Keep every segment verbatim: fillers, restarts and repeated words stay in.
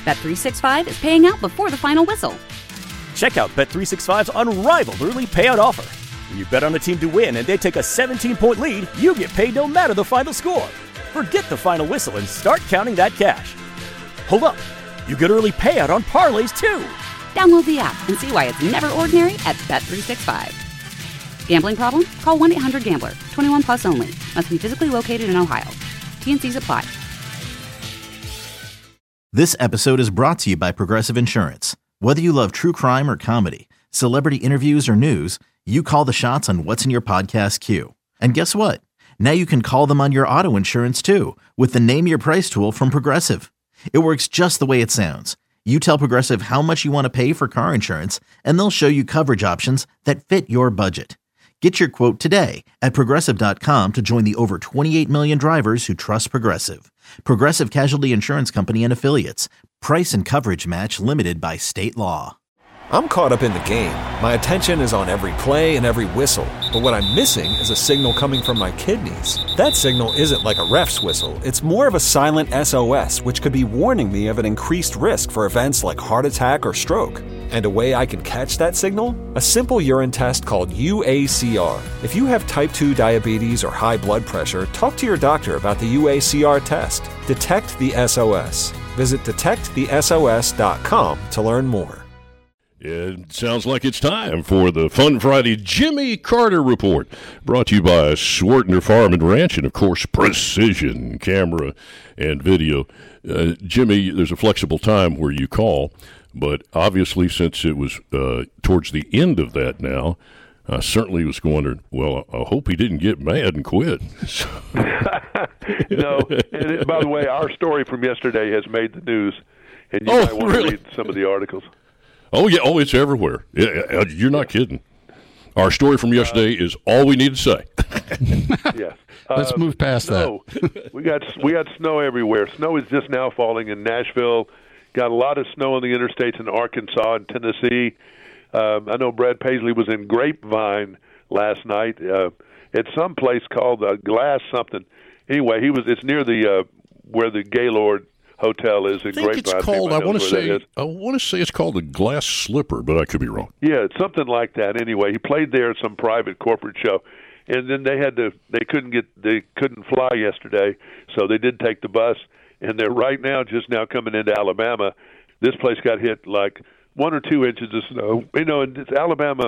Bet three sixty-five is paying out before the final whistle. Check out Bet three sixty-five's unrivaled early payout offer. When you bet on a team to win and they take a seventeen-point lead, you get paid no matter the final score. Forget the final whistle and start counting that cash. Hold up. You get early payout on parlays, too. Download the app and see why it's never ordinary at Bet three sixty-five. Gambling problem? Call one eight hundred gambler. twenty-one plus only. Must be physically located in Ohio. T N Cs apply. This episode is brought to you by Progressive Insurance. Whether you love true crime or comedy, celebrity interviews or news, you call the shots on what's in your podcast queue. And guess what? Now you can call them on your auto insurance too with the Name Your Price tool from Progressive. It works just the way it sounds. You tell Progressive how much you want to pay for car insurance, and they'll show you coverage options that fit your budget. Get your quote today at Progressive dot com to join the over twenty-eight million drivers who trust Progressive. Progressive Casualty Insurance Company and Affiliates. Price and coverage match limited by state law. I'm caught up in the game. My attention is on every play and every whistle. But what I'm missing is a signal coming from my kidneys. That signal isn't like a ref's whistle. It's more of a silent S O S, which could be warning me of an increased risk for events like heart attack or stroke. And a way I can catch that signal? A simple urine test called U A C R. If you have type two diabetes or high blood pressure, talk to your doctor about the U A C R test. Detect the S O S. Visit detect the S O S dot com to learn more. It sounds like it's time for the Fun Friday Jimmy Carter Report, brought to you by Swartner Farm and Ranch and, of course, Precision Camera and Video. Uh, Jimmy, there's a flexible time where you call, but obviously since it was uh, towards the end of that now, I certainly was wondering, well, I hope he didn't get mad and quit. No, and it, by the way, our story from yesterday has made the news, and you oh, might want really? to read some of the articles. Oh, yeah. Oh, it's everywhere. Yeah, you're not kidding. Our story from yesterday uh, is all we need to say. Yes. Let's uh, move past snow. that. we got we got snow everywhere. Snow is just now falling in Nashville. Got a lot of snow on the interstates in Arkansas and Tennessee. Um, I know Brad Paisley was in Grapevine last night uh, at some place called uh, Glass something. Anyway, he was. It's near the uh, where the Gaylord Hotel is in I think Grapevine. it's called. I, I want to say. Is. I want to say it's called the Glass Slipper, but I could be wrong. Yeah, it's something like that. Anyway, he played there at some private corporate show, and then they had to. They couldn't get. They couldn't fly yesterday, so they did take the bus, and they're right now just now coming into Alabama. This place got hit like one or two inches of snow. You know, and it's Alabama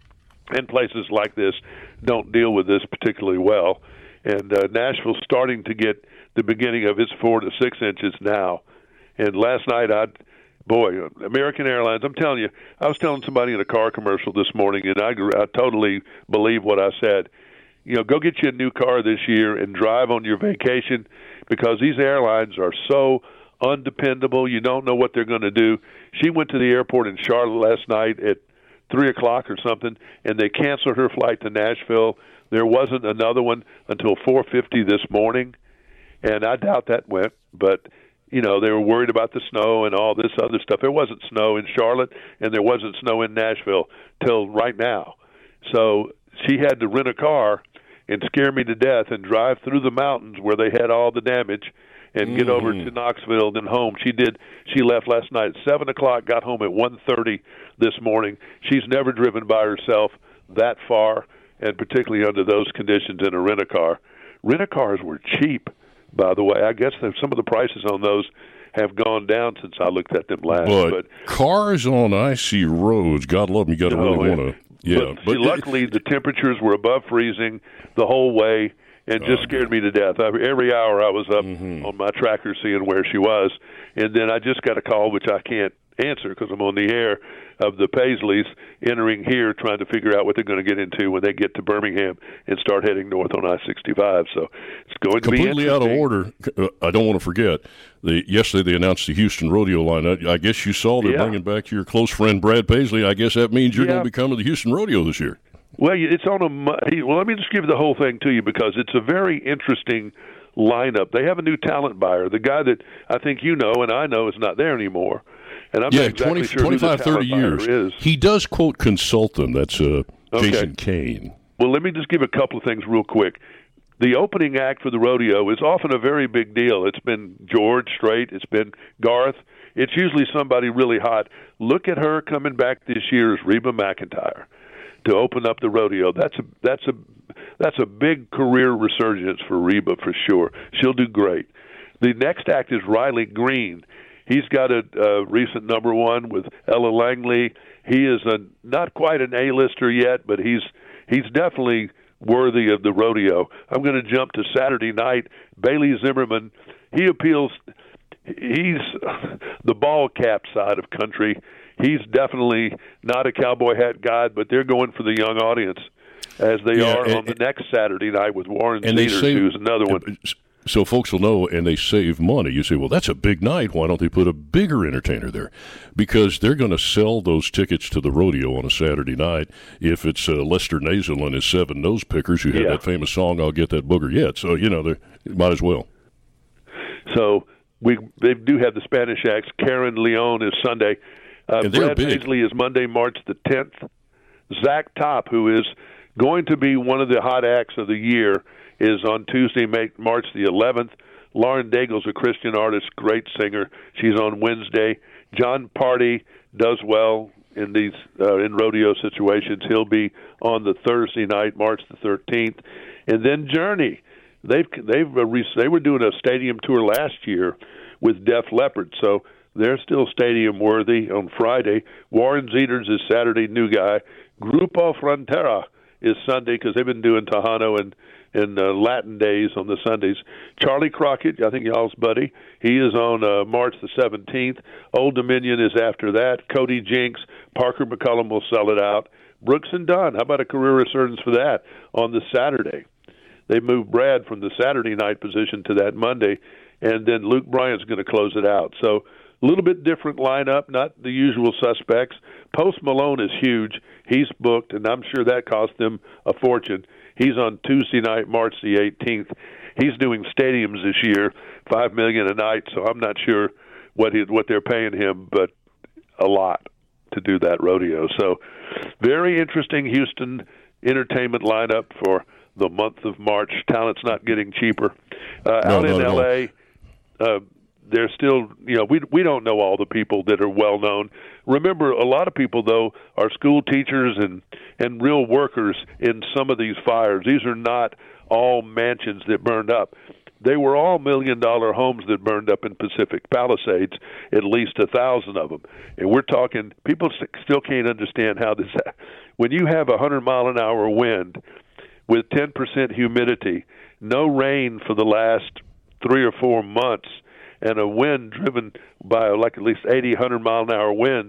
and places like this don't deal with this particularly well, and uh, Nashville's starting to get the beginning of its four to six inches now. And last night, I, boy, American Airlines, I'm telling you, I was telling somebody in a car commercial this morning, and I, I totally believe what I said. You know, go get you a new car this year and drive on your vacation, because these airlines are so undependable. You don't know what they're going to do. She went to the airport in Charlotte last night at three o'clock or something, and they canceled her flight to Nashville. There wasn't another one until four fifty this morning. And I doubt that went, but, you know, they were worried about the snow and all this other stuff. There wasn't snow in Charlotte, and there wasn't snow in Nashville till right now. So she had to rent a car and scare me to death and drive through the mountains where they had all the damage and mm-hmm. get over to Knoxville, then home. She did. She left last night at seven o'clock, got home at one thirty this morning. She's never driven by herself that far, and particularly under those conditions in a rent-a-car. Rent-a-cars were cheap. By the way, I guess some of the prices on those have gone down since I looked at them last. But, but cars on icy roads, God love them, you got to no, really want to. Yeah, but, but see, luckily the temperatures were above freezing the whole way, and just uh, scared me to death. I, every hour I was up mm-hmm. on my tracker seeing where she was, and then I just got a call, which I can't answer because I'm on the air, of the Paisleys entering here trying to figure out what they're going to get into when they get to Birmingham and start heading north on I sixty-five. So it's going to be completely out of order. I don't want to forget, the, yesterday they announced the Houston Rodeo line. I, I guess you saw they're yeah. bringing back your close friend Brad Paisley. I guess that means you're yeah. going to be coming to the Houston Rodeo this year. Well, it's on a. Well, let me just give the whole thing to you because it's a very interesting lineup. They have a new talent buyer. The guy that I think you know and I know is not there anymore. And I'm yeah, not exactly twenty, sure twenty-five, who the thirty years. Is. He does, quote, consult them. That's uh, okay. Jason Kane. Well, let me just give a couple of things real quick. the opening act for the rodeo is often a very big deal. It's been George Strait. It's been Garth. It's usually somebody really hot. Look at her coming back this year as Reba McEntire to open up the rodeo. That's a that's a that's a big career resurgence for Reba for sure. She'll do great. The next act is Riley Green. He's got a, a recent number one with Ella Langley. He is a not quite an A-lister yet, but he's he's definitely worthy of the rodeo. I'm going to jump to Saturday night. Bailey Zimmerman. He appeals. He's the ball cap side of country. He's definitely not a cowboy hat guy, but they're going for the young audience, as they yeah, are and, on the next Saturday night with Warren Cedars, who's another one. So folks will know, and they save money. You say, well, that's a big night. Why don't they put a bigger entertainer there? Because they're going to sell those tickets to the rodeo on a Saturday night if it's uh, Lester Nazel and his seven nose pickers who had yeah. that famous song, I'll Get That Booger Yet. So, you know, they might as well. So we they do have the Spanish acts. Karen Leon is Sunday. Uh, Brad Paisley is Monday, March the tenth. Zach Top, who is going to be one of the hot acts of the year, is on Tuesday, March the eleventh. Lauren Daigle's a Christian artist, great singer. She's on Wednesday. John Party does well in these uh, in rodeo situations. He'll be on the Thursday night, March the thirteenth. And then Journey. They've they've they were doing a stadium tour last year with Def Leppard, so they're still stadium worthy on Friday. Warren Cedars is Saturday, new guy. Grupo Frontera is Sunday because they've been doing Tejano and in uh, Latin days on the Sundays. Charlie Crockett, I think y'all's buddy, he is on uh, March the seventeenth. Old Dominion is after that. Cody Jinks, Parker McCullum will sell it out. Brooks and Dunn, how about a career resurgence for that on the Saturday? They moved Brad from the Saturday night position to that Monday, and then Luke Bryant's going to close it out. So a little bit different lineup, not the usual suspects. Post Malone is huge. He's booked, and I'm sure that cost them a fortune. He's on Tuesday night, March the eighteenth. He's doing stadiums this year, five million dollars a night, so I'm not sure what he, what they're paying him, but a lot to do that rodeo. So very interesting Houston entertainment lineup for the month of March. Talent's not getting cheaper. Uh, no, out in L A, uh, they're still, you know, we we don't know all the people that are well known. Remember, a lot of people, though, are school teachers and, and real workers in some of these fires. These are not all mansions that burned up. They were all million-dollar homes that burned up in Pacific Palisades, at least a thousand of them. And we're talking, people still can't understand how this, when you have a hundred-mile-an-hour wind with ten percent humidity, no rain for the last three or four months, and a wind driven by like at least eighty, one hundred mile an hour winds,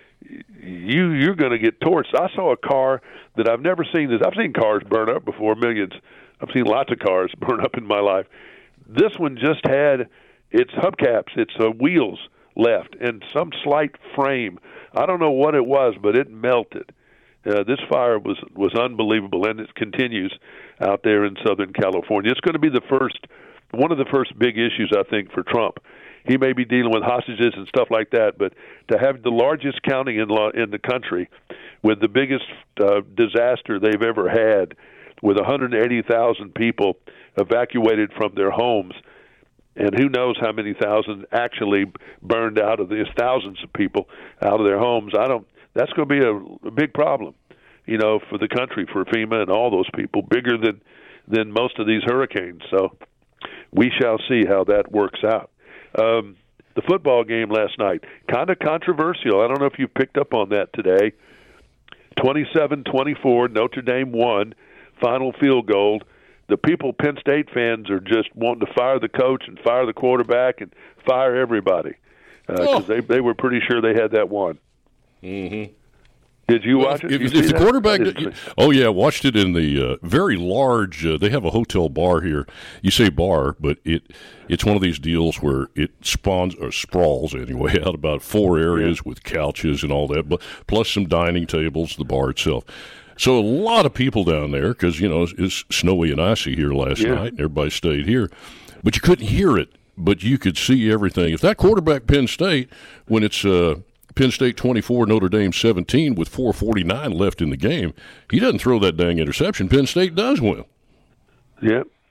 you, you're going to get torched. I saw a car that I've never seen this. I've seen cars burn up before, millions. I've seen lots of cars burn up in my life. This one just had its hubcaps, its uh, wheels left, and some slight frame. I don't know what it was, but it melted. Uh, this fire was, was unbelievable, and it continues out there in Southern California. It's going to be the first one of the first big issues, I think, for Trump. He may be dealing with hostages and stuff like that, but to have the largest county in law, in the country with the biggest uh, disaster they've ever had, with one hundred eighty thousand people evacuated from their homes, and who knows how many thousand actually burned out of these thousands of people out of their homes. I don't. That's going to be a, a big problem, you know, for the country, for FEMA and all those people, bigger than than most of these hurricanes. So we shall see how that works out. Um, the football game last night, kind of controversial. I don't know if you picked up on that today. twenty-seven twenty-four, Notre Dame won, final field goal. The people, Penn State fans, are just wanting to fire the coach and fire the quarterback and fire everybody because uh, oh. they, they were pretty sure they had that one. Mm-hmm. Did you well, watch it? If, you if the that? quarterback, oh yeah, watched it in the uh, very large. Uh, they have a hotel bar here. You say bar, but it it's one of these deals where it spawns or sprawls anyway out about four areas yeah. with couches and all that, but plus some dining tables. The bar itself. So a lot of people down there because you know it's snowy and icy here last yeah. night, and everybody stayed here, but you couldn't hear it, but you could see everything. If that quarterback Penn State, when it's uh, Penn State twenty-four, Notre Dame seventeen with four forty-nine left in the game, he doesn't throw that dang interception, Penn State does win. Yeah.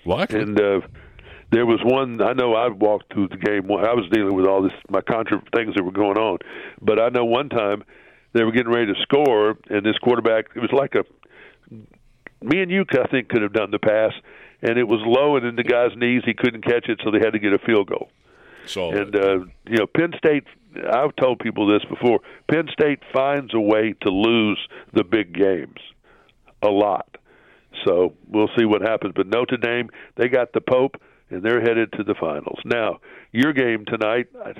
Likely. And uh, there was one, I know I walked through the game. I was dealing with all this, my contra things that were going on. But I know one time they were getting ready to score, and this quarterback, it was like a, me and you, I think, could have done the pass, and it was low and in the guy's knees. He couldn't catch it, so they had to get a field goal. Solid. And, uh, you know, Penn State, I've told people this before, Penn State finds a way to lose the big games a lot. So we'll see what happens. But Notre Dame, they got the Pope, and they're headed to the finals. Now, your game tonight, I,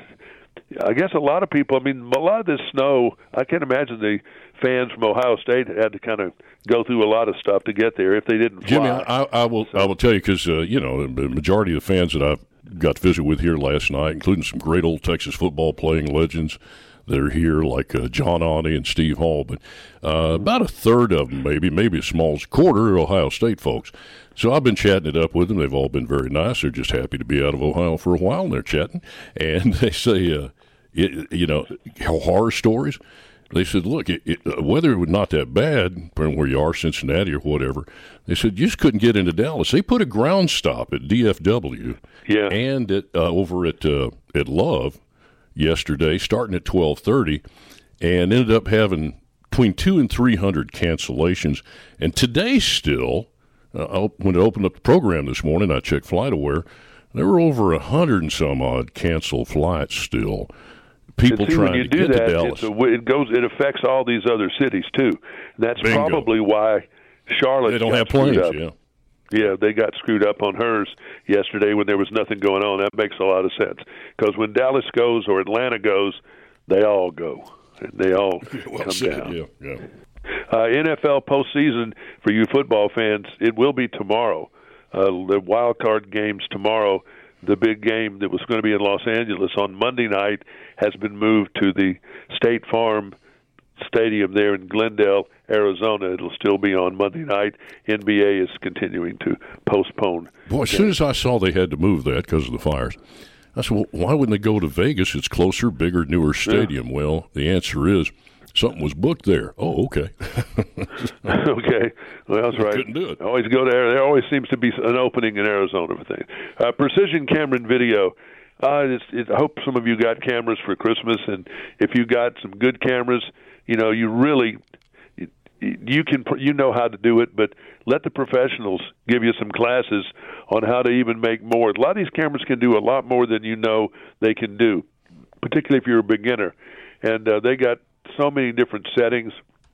I guess a lot of people, I mean, a lot of this snow, I can't imagine the fans from Ohio State had to kind of go through a lot of stuff to get there if they didn't fly. Jimmy, I, I will so. I will tell you because, uh, you know, the majority of the fans that I've got to visit with here last night, including some great old Texas football playing legends that are here, like uh, John Auntie and Steve Hall, but uh, about a third of them, maybe, maybe as small as a quarter, are Ohio State folks. So I've been chatting it up with them. They've all been very nice. They're just happy to be out of Ohio for a while, and they're chatting. And they say, uh, it, you know, horror stories. They said, look, it, it, weather was not that bad, depending where you are, Cincinnati or whatever. They said, you just couldn't get into Dallas. They put a ground stop at D F W yeah. and at, uh, over at uh, at Love yesterday, starting at twelve thirty, and ended up having between two and three hundred cancellations. And today still, uh, when I opened up the program this morning, I checked FlightAware, there were over a hundred and some odd canceled flights still. People see, trying when you to do get that, to Dallas. It's a, it goes. It affects all these other cities too. And that's Bingo. Probably why Charlotte. They don't got have planes. Up. Yeah. Yeah, they got screwed up on hers yesterday when there was nothing going on. That makes a lot of sense because when Dallas goes or Atlanta goes, they all go and they all well come said. down. Yeah, yeah. Uh, N F L postseason for you football fans, it will be tomorrow. Uh, the wild card games tomorrow. The big game that was going to be in Los Angeles on Monday night has been moved to the State Farm Stadium there in Glendale, Arizona. It'll still be on Monday night. N B A is continuing to postpone. Boy, as soon as I saw they had to move that because of the fires, I said, well, why wouldn't they go to Vegas? It's closer, bigger, newer stadium. Yeah. Well, the answer is something was booked there. Oh, okay. Okay. Well, that's right. Couldn't do it. Always go there. There always seems to be an opening in Arizona for things. Uh, Precision Camera and Video. Uh, it's, it, I hope some of you got cameras for Christmas, and if you got some good cameras, you know, you really you, you can you know how to do it, but let the professionals give you some classes on how to even make more. A lot of these cameras can do a lot more than you know they can do, particularly if you're a beginner. And uh, they got so many different settings.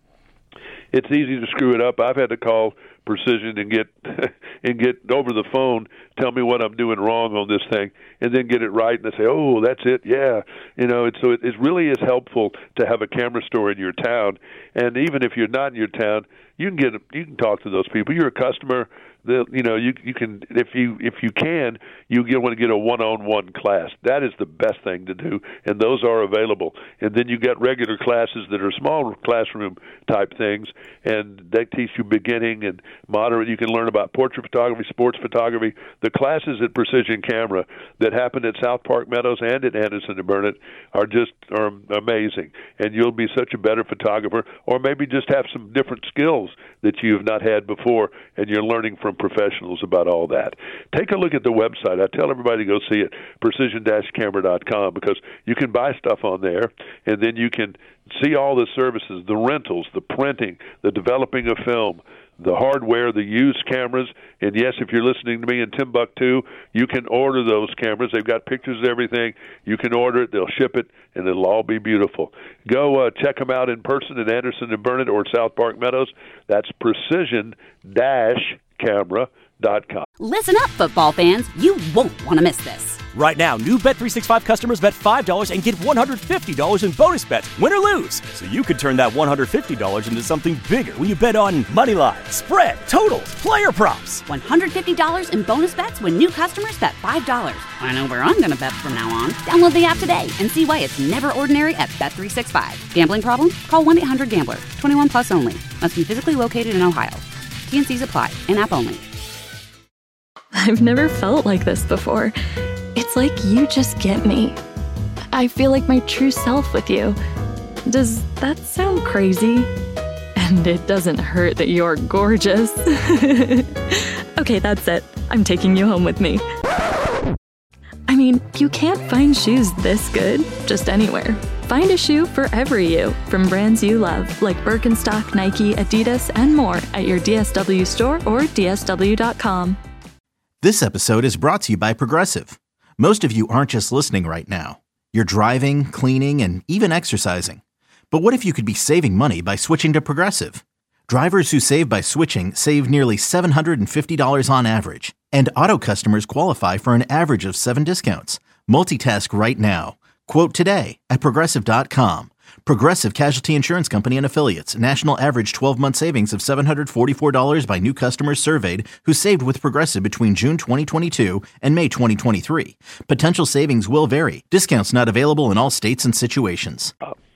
It's easy to screw it up. I've had to call Precision and get and get over the phone, tell me what I'm doing wrong on this thing, and then get it right. And they say, "Oh, that's it, yeah." You know, it's, so it, it really is helpful to have a camera store in your town. And even if you're not in your town, you can get you can talk to those people. You're a customer. The, you know, you you can if you if you can, you get, want to get a one-on-one class. That is the best thing to do, and those are available. And then you get regular classes that are small classroom type things, and they teach you beginning and moderate. You can learn about portrait photography, sports photography. The classes at Precision Camera that happen at South Park Meadows and at Anderson and Burnett are just are amazing, and you'll be such a better photographer, or maybe just have some different skills that you've not had before, and you're learning from professionals about all that. Take a look at the website. I tell everybody to go see it, precision dash camera dot com, because you can buy stuff on there, and then you can see all the services, the rentals, the printing, the developing of film, the hardware, the used cameras. And yes, if you're listening to me in Timbuktu, you can order those cameras. They've got pictures of everything. You can order it. They'll ship it, and it'll all be beautiful. Go uh, check them out in person at Anderson and Burnett or South Park Meadows. That's precision dash camera dot com. Listen up, football fans. You won't want to miss this. Right now, new Bet three sixty-five customers bet five dollars and get one hundred fifty dollars in bonus bets, win or lose. So you could turn that one hundred fifty dollars into something bigger when you bet on money line, spread, totals, player props. one hundred fifty dollars in bonus bets when new customers bet five dollars. I know where I'm going to bet from now on. Download the app today and see why it's never ordinary at Bet three sixty-five. Gambling problem? Call one eight hundred gambler. twenty-one plus only. Must be physically located in Ohio. T and C's apply. In-app only. I've never felt like this before. It's like you just get me. I feel like my true self with you. Does that sound crazy? And it doesn't hurt that you're gorgeous. Okay, that's it. I'm taking you home with me. I mean, you can't find shoes this good just anywhere. Find a shoe for every you, from brands you love, like Birkenstock, Nike, Adidas, and more at your D S W store or D S W dot com. This episode is brought to you by Progressive. Most of you aren't just listening right now. You're driving, cleaning, and even exercising. But what if you could be saving money by switching to Progressive? Drivers who save by switching save nearly seven hundred fifty dollars on average. And auto customers qualify for an average of seven discounts. Multitask right now. Quote today at Progressive dot com. Progressive Casualty Insurance Company and Affiliates. National average twelve-month savings of seven hundred forty-four dollars by new customers surveyed who saved with Progressive between June twenty twenty-two and May twenty twenty-three. Potential savings will vary. Discounts not available in all states and situations.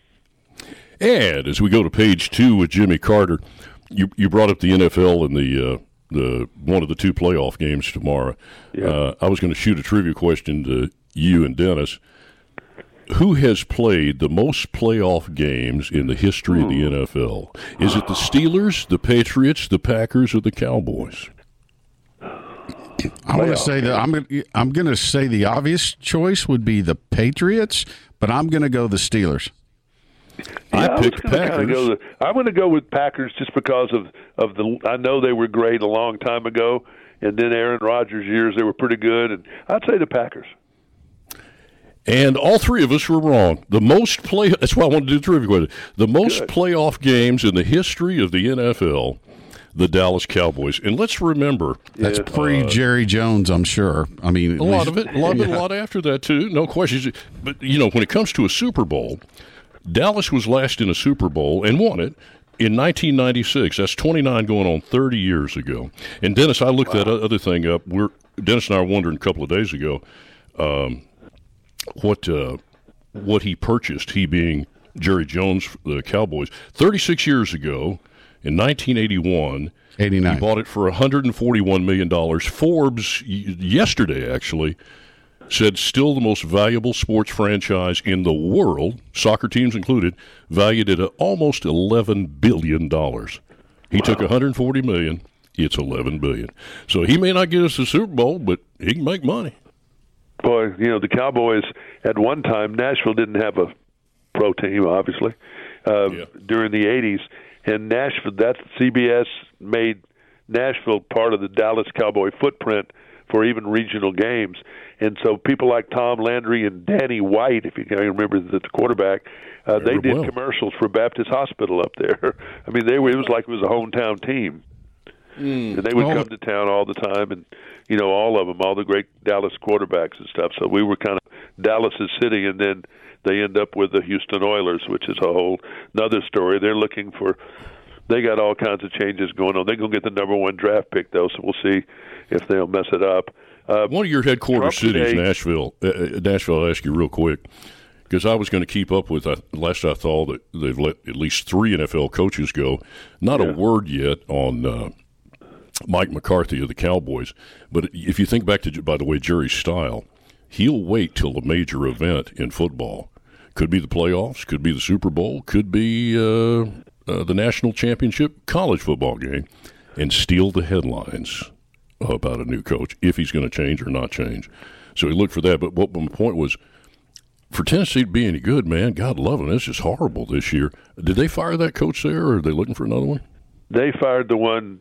And as we go to page two with Jimmy Carter, you you brought up the N F L and the uh, the one of the two playoff games tomorrow. Yeah. Uh, I was going to shoot a trivia question to you and Dennis. Who has played the most playoff games in the history Ooh. of the N F L? Is it the Steelers, the Patriots, the Packers, or the Cowboys? I want to say that I'm I'm going to say the obvious choice would be the Patriots, but I'm going to go the Steelers. I yeah, picked I Packers. Go the, I'm going to go with Packers just because of, of the. I know they were great a long time ago, and then Aaron Rodgers' years they were pretty good, and I'd say the Packers. And all three of us were wrong. The most play. That's why I wanted to do the trivia question. The most good. playoff games in the history of the N F L, the Dallas Cowboys. And let's remember that's uh, pre Jerry Jones. I'm sure. I mean, a lot of it, a lot of it, a lot after that too. No questions. But you know, when it comes to a Super Bowl, Dallas was last in a Super Bowl and won it in nineteen ninety-six. That's twenty-nine going on thirty years ago. And Dennis, I looked wow. that other thing up. We're Dennis and I were wondering a couple of days ago. Um, What uh, what he purchased, he being Jerry Jones, the Cowboys, thirty-six years ago in nineteen eighty-one. eighty-nine. He bought it for one hundred forty-one million dollars. Forbes, yesterday actually, said still the most valuable sports franchise in the world, soccer teams included, valued at almost eleven billion dollars. He wow. took one hundred forty million dollars. It's eleven billion dollars. So he may not get us the Super Bowl, but he can make money. Boy, you know, the Cowboys, at one time, Nashville didn't have a pro team, obviously, uh, yeah. during the eighties. And Nashville, that C B S made Nashville part of the Dallas Cowboy footprint for even regional games. And so people like Tom Landry and Danny White, if you can remember the quarterback, uh, they did well. commercials for Baptist Hospital up there. I mean, they were, it was like it was a hometown team. Mm. And they would well, come to town all the time, and you know, all of them, all the great Dallas quarterbacks and stuff. So we were kind of Dallas's city, and then they end up with the Houston Oilers, which is a whole another story. They're looking for, they got all kinds of changes going on. They're going to get the number one draft pick, though, so we'll see if they'll mess it up. Uh, one of your headquarters Trump cities, today, Nashville. Uh, Nashville, I'll ask you real quick, because I was going to keep up with, uh, last I thought, that they've let at least three N F L coaches go. Not yeah. a word yet on uh, Mike McCarthy of the Cowboys. But if you think back to, by the way, Jerry's style, he'll wait till a major event in football. Could be the playoffs, could be the Super Bowl, could be uh, uh, the national championship college football game, and steal the headlines about a new coach, if he's going to change or not change. So he looked for that. But what my point was, for Tennessee to be any good, man, God love them, it's just horrible this year. Did they fire that coach there, or are they looking for another one? They fired the one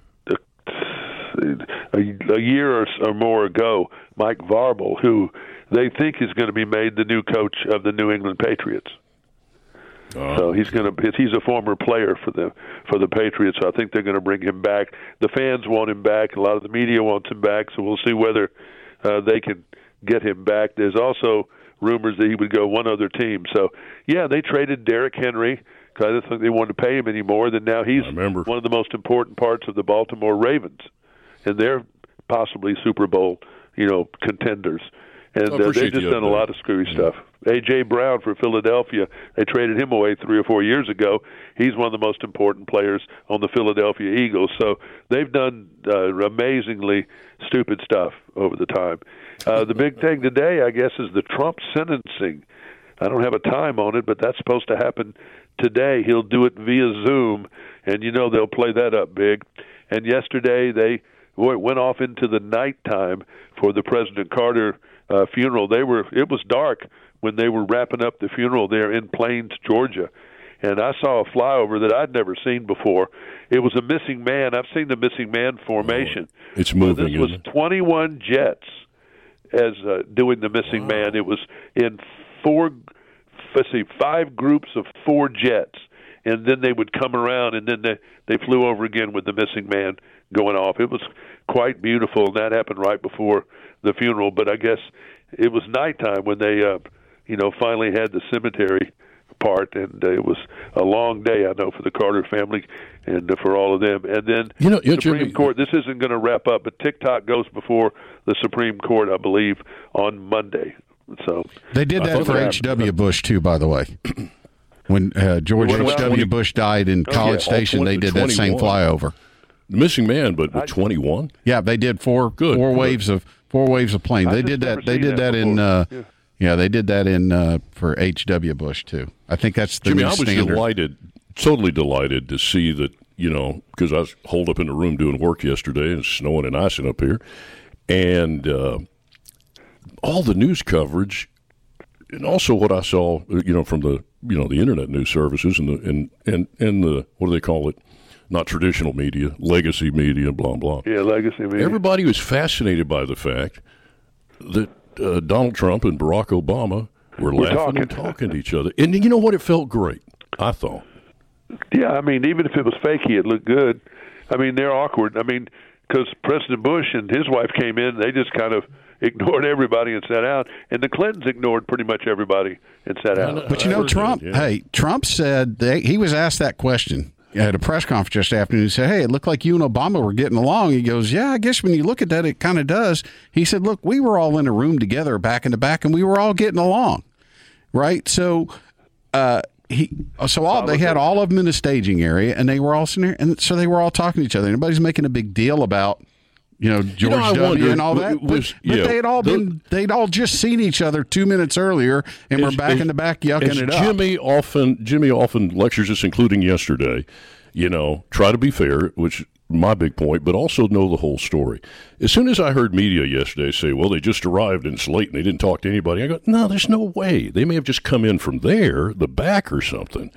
a, a year or, or more ago, Mike Vrabel, who they think is going to be made the new coach of the New England Patriots. Oh. So he's going to he's a former player for the for the Patriots. So I think they're going to bring him back. The fans want him back. A lot of the media wants him back. So we'll see whether uh, they can get him back. There's also rumors that he would go one other team. So yeah, they traded Derrick Henry because I didn't think they wanted to pay him anymore. Then now he's one of the most important parts of the Baltimore Ravens, and they're possibly Super Bowl, you know, contenders. And uh, they've just done a lot of screwy yeah. stuff. A J. Brown for Philadelphia, they traded him away three or four years ago. He's one of the most important players on the Philadelphia Eagles. So they've done uh, amazingly stupid stuff over the time. Uh, the big thing today, I guess, is the Trump sentencing. I don't have a time on it, but that's supposed to happen today. He'll do it via Zoom, and you know they'll play that up big. And yesterday they boy, it went off into the nighttime for the President Carter uh, funeral. They were it was dark when they were wrapping up the funeral there in Plains, Georgia. And I saw a flyover that I'd never seen before. It was a missing man. I've seen the missing man formation. Oh, it's moving. Well, this was isn't it? twenty-one jets as uh, doing the missing wow. man. It was in four, let's see, five groups of four jets, and then they would come around, and then they they flew over again with the missing man going off. It was quite beautiful, and that happened right before the funeral. But I guess it was nighttime when they, uh, you know, finally had the cemetery part, and uh, it was a long day, I know, for the Carter family and uh, for all of them. And then you know, the Supreme Jimmy, Court, this isn't going to wrap up, but TikTok goes before the Supreme Court, I believe, on Monday. So they did that for H W. Bush, too, by the way. When uh, George H W. Bush died in oh, College yeah, Station, they did that same flyover. Missing man, but with twenty-one? Yeah, they did four good, four good. waves of four waves of planes. They did that. They did that, that in. Uh, yeah. Yeah, they did that in uh, for H W. Bush too. I think that's the Jimmy, new I was standard. delighted, totally delighted to see that. You know, because I was holed up in the room doing work yesterday, and it's snowing and icing up here, and uh, all the news coverage, and also what I saw, you know, from the you know the internet news services and the and and and the what do they call it? Not traditional media, legacy media, blah blah. Yeah, legacy media. Everybody was fascinated by the fact that. Uh, Donald Trump and Barack Obama were We're laughing talking. and talking to each other. And you know what? It felt great, I thought. Yeah, I mean, even if it was fakey, it looked good. I mean, they're awkward. I mean, because President Bush and his wife came in, they just kind of ignored everybody and sat out. And the Clintons ignored pretty much everybody and sat out. But you know, Trump, yeah. hey, Trump said they, he was asked that question at a press conference just afternoon. He said, hey, it looked like you and Obama were getting along. He goes, yeah, I guess when you look at that, it kind of does. He said, look, we were all in a room together back in the back, and we were all getting along, right? So uh, he, so all they had all of them in the staging area, and they were all sitting there, and so they were all talking to each other. Nobody's making a big deal about, you know, George you know, W. Wonder, and all that. Was, but, but yeah, they had all been, they'd all just seen each other two minutes earlier, and as, were back as, in the back yucking it up. Jimmy often, Jimmy often lectures us, including yesterday. You know, try to be fair, which is my big point, but also know the whole story. As soon as I heard media yesterday say, well, they just arrived and it's late and they didn't talk to anybody, I go, no, there's no way. They may have just come in from there, the back or something.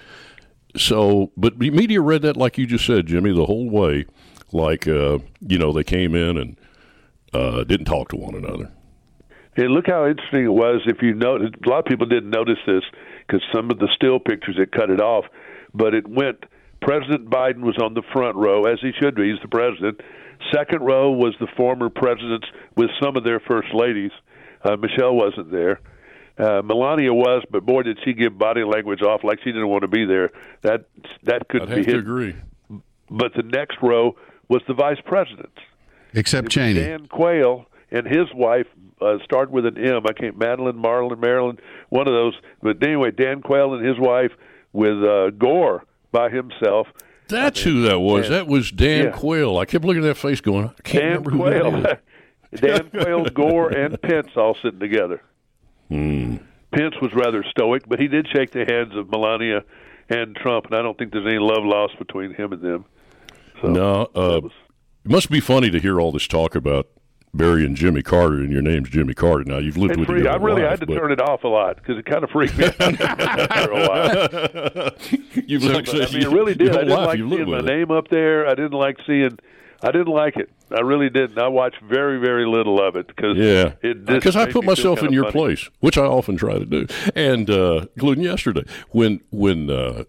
So, but the media read that like you just said, Jimmy, the whole way, like, uh, you know, they came in and uh, didn't talk to one another. Hey, look how interesting it was. If you notice, a lot of people didn't notice this because some of the still pictures had cut it off, but it went – President Biden was on the front row, as he should be. He's the president. Second row was the former presidents with some of their first ladies. Uh, Michelle wasn't there. Uh, Melania was, but boy, did she give body language off like she didn't want to be there. That that couldn't I'd be have to hit. agree. But the next row was the vice presidents. Except Cheney. Dan Quayle and his wife uh, start with an M. I can't, Madeline, Marlon, Marilyn, one of those. But anyway, Dan Quayle and his wife with uh, Gore by himself. That's I mean, who that was. And, that was Dan yeah. Quayle. I kept looking at that face going, I can't Dan remember who Quayle. that is. Dan Quayle, Gore, and Pence all sitting together. Hmm. Pence was rather stoic, but he did shake the hands of Melania and Trump, and I don't think there's any love lost between him and them. So, no, uh, was, it must be funny to hear all this talk about Barry and Jimmy Carter, and your name's Jimmy Carter. Now, you've lived with free, me I really life, had to but... turn it off a lot because it kind of freaked me out for a while. You've so, like I mean, it really did. I didn't life, like seeing my it. name up there. I didn't like seeing – I didn't like it. I really didn't. I watched very, very little of it because yeah. it because I put myself in your funny. place, which I often try to do, and uh, including yesterday when when uh,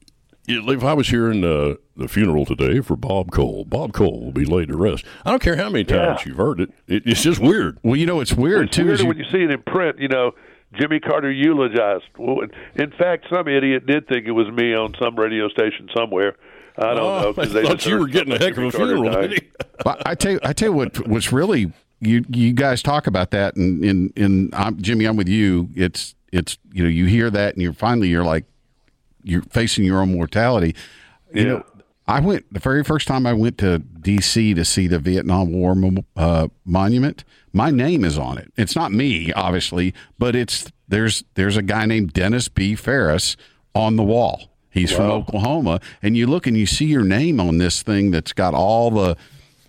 if I was hearing uh, the funeral today for Bob Cole, Bob Cole will be laid to rest. I don't care how many times yeah. you've heard it. it. It's just weird. Well, you know, it's weird it's too. Weird you... when you see it in print. You know, Jimmy Carter eulogized. Well, in fact, some idiot did think it was me on some radio station somewhere. I don't oh, know. I they thought you were getting a heck of a funeral, didn't he? But I tell you, I tell you what, what's really you you guys talk about that, and in in I'm, Jimmy, I'm with you. It's it's you know you hear that, and you're finally you're like you're facing your own mortality. You yeah. know, I went the very first time I went to D C to see the Vietnam War uh, monument. My name is on it. It's not me, obviously, but it's there's there's a guy named Dennis B. Ferris on the wall. He's wow. from Oklahoma, and you look and you see your name on this thing that's got all the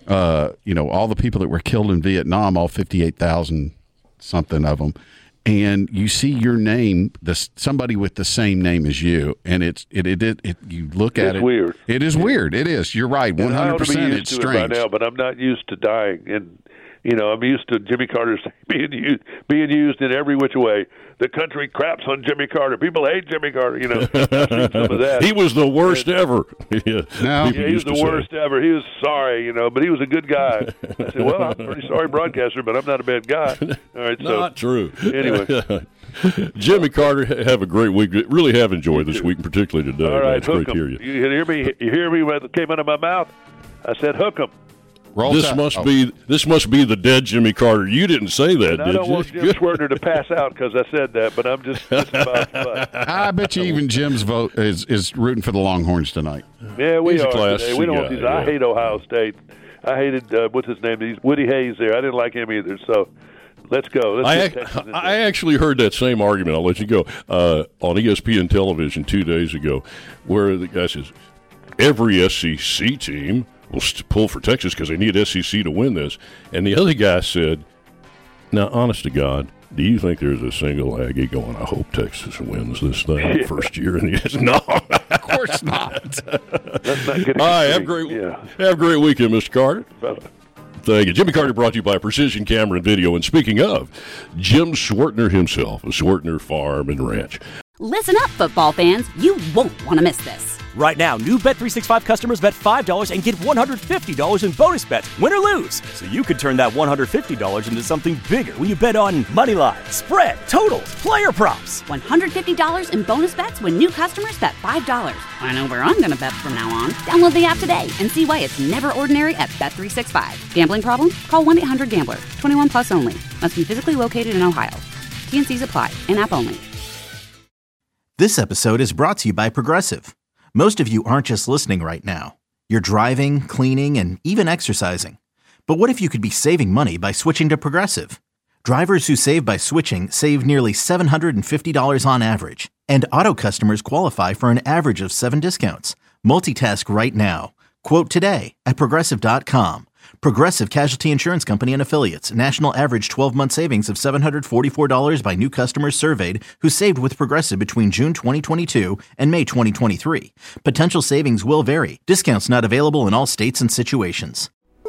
uh, you know, all the people that were killed in Vietnam, all fifty-eight thousand something of them, and you see your name, this somebody with the same name as you, and it's it it, it, it you look at it's it. weird. It is weird. It is. You're right. One hundred percent. It's strange. It by now, but I'm not used to dying, and you know, I'm used to Jimmy Carter being used being used in every which way. The country craps on Jimmy Carter. People hate Jimmy Carter. You know, I've seen some of that. He was the worst and, ever. yeah, no. yeah, he was the worst say. ever. He was sorry, you know, but he was a good guy. I said, well, I'm a pretty sorry broadcaster, but I'm not a bad guy. All right, so not true. Anyway, Jimmy Carter, have a great week. Really have enjoyed this week, particularly today. All right, it's great to hear you. You hear me? You hear me when it came out of my mouth? I said, hook 'em. Roll this time. must oh. be this must be the dead Jimmy Carter. You didn't say that, and did I don't you? want Jim Schwertner to pass out because I said that, but I'm just, just about but. I bet you even Jim's vote is, is rooting for the Longhorns tonight. Yeah, we He's are a class today. We don't want guy, these. yeah. I hate Ohio State. I hated uh, what's his name? He's Woody Hayes there. I didn't like him either. So let's go. Let's I, get ac- Texas in I there. actually heard that same argument. I'll let you go uh, on E S P N television two days ago, where the guy says every S E C team will st- pull for Texas because they need S E C to win this, and the other guy said, "Now, honest to God, do you think there's a single Aggie going, I hope Texas wins this thing Yeah. first year?" And he says, "No, Of course not. Let's not get All right, have a extreme. great, Yeah. have a great weekend, Mister Carter." Bye-bye. Thank you. Jimmy Carter brought to you by Precision Camera and Video. And speaking of, Jim Schwertner himself of Schwertner Farm and Ranch. Listen up, football fans. You won't want to miss this. Right now, new Bet three sixty-five customers bet five dollars and get one hundred fifty dollars in bonus bets, win or lose. So you could turn that one hundred fifty dollars into something bigger when you bet on money line, spread, totals, player props. one hundred fifty dollars in bonus bets when new customers bet five dollars. I know where I'm going to bet from now on. Download the app today and see why it's never ordinary at Bet three sixty-five. Gambling problem? Call one eight hundred gambler. twenty-one plus only. Must be physically located in Ohio. T N Cs apply. In-app only. This episode is brought to you by Progressive. Most of you aren't just listening right now. You're driving, cleaning, and even exercising. But what if you could be saving money by switching to Progressive? Drivers who save by switching save nearly seven hundred fifty dollars on average. And auto customers qualify for an average of seven discounts. Multitask right now. Quote today at Progressive dot com. Progressive Casualty Insurance Company and Affiliates. National average twelve-month savings of seven hundred forty-four dollars by new customers surveyed who saved with Progressive between June twenty twenty-two and May twenty twenty-three. Potential savings will vary. Discounts not available in all states and situations.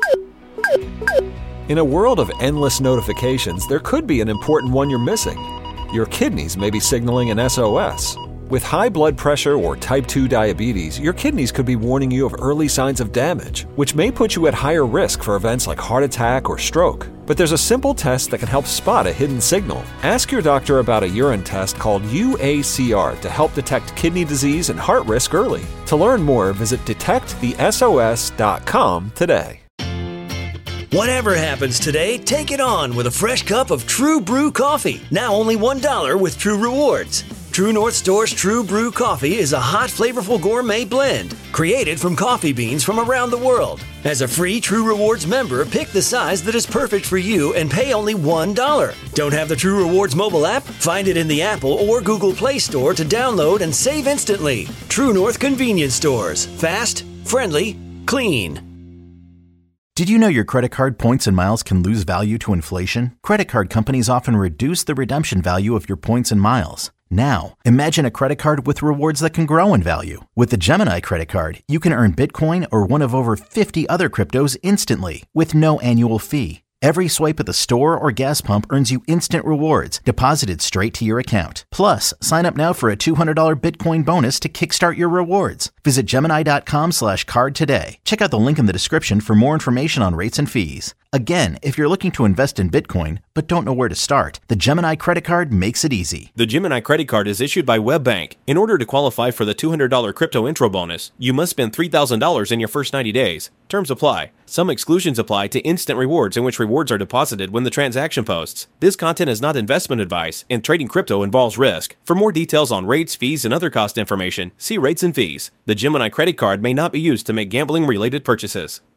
In a world of endless notifications, there could be an important one you're missing. Your kidneys may be signaling an S O S. With high blood pressure or type two diabetes, your kidneys could be warning you of early signs of damage, which may put you at higher risk for events like heart attack or stroke. But there's a simple test that can help spot a hidden signal. Ask your doctor about a urine test called U A C R to help detect kidney disease and heart risk early. To learn more, visit detect the S O S dot com today. Whatever happens today, take it on with a fresh cup of True Brew coffee. Now only one dollar with True Rewards. True North Store's True Brew coffee is a hot, flavorful gourmet blend created from coffee beans from around the world. As a free True Rewards member, pick the size that is perfect for you and pay only one dollar. Don't have the True Rewards mobile app? Find it in the Apple or Google Play Store to download and save instantly. True North Convenience Stores. Fast, friendly, clean. Did you know your credit card points and miles can lose value to inflation? Credit card companies often reduce the redemption value of your points and miles. Now, imagine a credit card with rewards that can grow in value. With the Gemini credit card, you can earn Bitcoin or one of over fifty other cryptos instantly with no annual fee. Every swipe at the store or gas pump earns you instant rewards deposited straight to your account. Plus, sign up now for a two hundred dollars Bitcoin bonus to kickstart your rewards. Visit Gemini.com slash card today. Check out the link in the description for more information on rates and fees. Again, if you're looking to invest in Bitcoin but don't know where to start, the Gemini credit card makes it easy. The Gemini credit card is issued by WebBank. In order to qualify for the two hundred dollars crypto intro bonus, you must spend three thousand dollars in your first ninety days. Terms apply. Some exclusions apply to instant rewards in which rewards are deposited when the transaction posts. This content is not investment advice, and trading crypto involves risk. For more details on rates, fees, and other cost information, see rates and fees. The Gemini credit card may not be used to make gambling-related purchases.